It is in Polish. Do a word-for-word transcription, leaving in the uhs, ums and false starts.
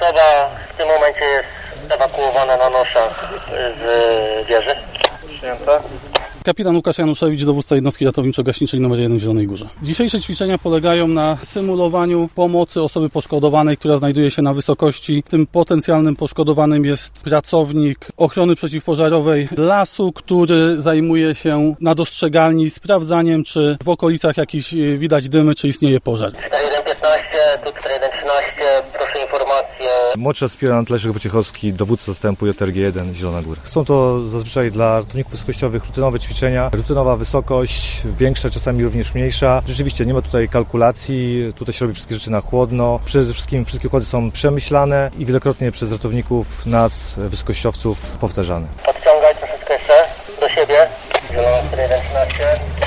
osoba w tym momencie jest ewakuowana na noszach z wieży. Przyjęte. Kapitan Łukasz Januszewicz, dowódca jednostki ratowniczo-gaśniczej numer jeden w Zielonej Górze. Dzisiejsze ćwiczenia polegają na symulowaniu pomocy osoby poszkodowanej, która znajduje się na wysokości. Tym potencjalnym poszkodowanym jest pracownik ochrony przeciwpożarowej lasu, który zajmuje się na dostrzegalni sprawdzaniem, czy w okolicach jakiś widać dymy, czy istnieje pożar. cztery jeden piętnaście, tu cztery jeden trzynaście, proszę informację. Młodszy aspirant Leszek Wojciechowski, dowódca zastępu J R G jeden Zielona Góra. Są to zazwyczaj dla ratowników wysokościowych rutynowe ćwiczenia, rutynowa wysokość, większa, czasami również mniejsza. Rzeczywiście nie ma tutaj kalkulacji, tutaj się robi wszystkie rzeczy na chłodno. Przede wszystkim wszystkie układy są przemyślane i wielokrotnie przez ratowników, nas, wysokościowców powtarzane. Podciągaj troszeczkę jeszcze do siebie. Zielona cztery jeden trzynaście.